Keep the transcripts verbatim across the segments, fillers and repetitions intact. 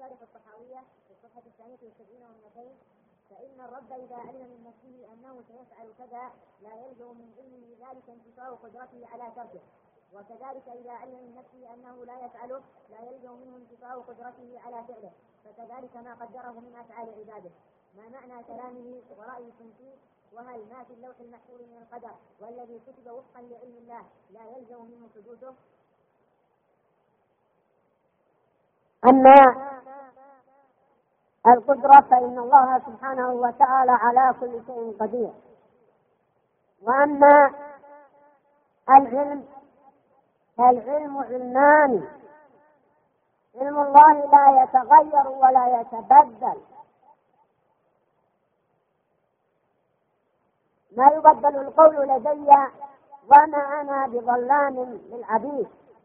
شارح الطحاوية في الصفحة الثانية والسبعين والمئتين: فإن الرب إذا علم من نفسه أنه سيفعل كذا لا يلزم من علمه ذلك انتفاء قدرته على تركه، وكذلك إذا علم من نفسه أنه لا يفعله لا يلزم منه انتفاء قدرته على فعله، فكذلك ما قدره من أفعال عباده. ما معنى كلامه ورأيكم فيه؟ وهل ما في اللوح المحفوظ من القدر والذي كتب وفقا لعلم الله لا يلزم منه حدوثه؟ أما القدرة فإن الله سبحانه وتعالى على كل شيء قدير. وأما العلم فالعلم علمان: علم الله لا يتغير ولا يتبدل، ما يبدل القول لدي وما أنا بظلام للعبيد.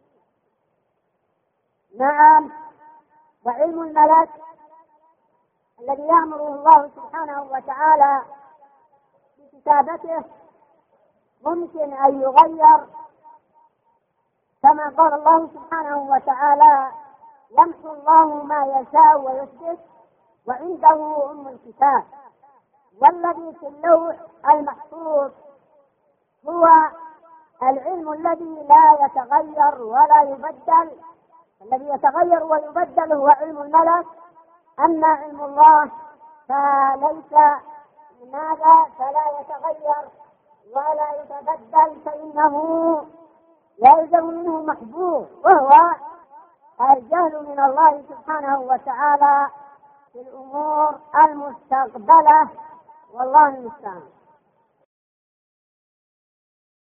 نعم، وعلم الملك الذي يأمره الله سبحانه وتعالى بكتابته ممكن أن يغير، كما قال الله سبحانه وتعالى: يمحو الله ما يشاء ويثبت وعنده أم الكتاب. والذي في اللوح المحفوظ هو العلم الذي لا يتغير ولا يبدل. الذي يتغير ويبدل هو علم الملك. أما علم الله فليس لماذا فلا يتغير ولا يتبدل، فإنه يلزم منه محبوب، وهو الجهل من الله سبحانه وتعالى في الأمور المستقبلة، والله المستعان.